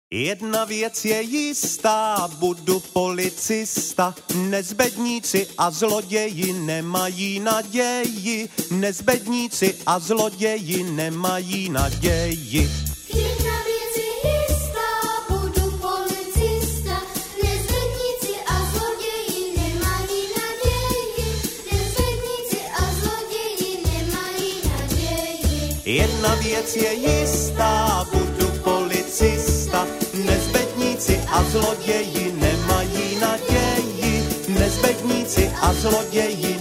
Jedna věc je jistá, budu policista, nezbedníci a zloději nemají naději, nezbedníci a zloději nemají naději. Jedna věc je jistá, budu policista, nezbedníci a zloději nemají naději, nezbedníci a zloději nemají naději. Jedna věc je jistá, budu policista, nezbedníci a zloději nemají naději, nezbedníci a zloději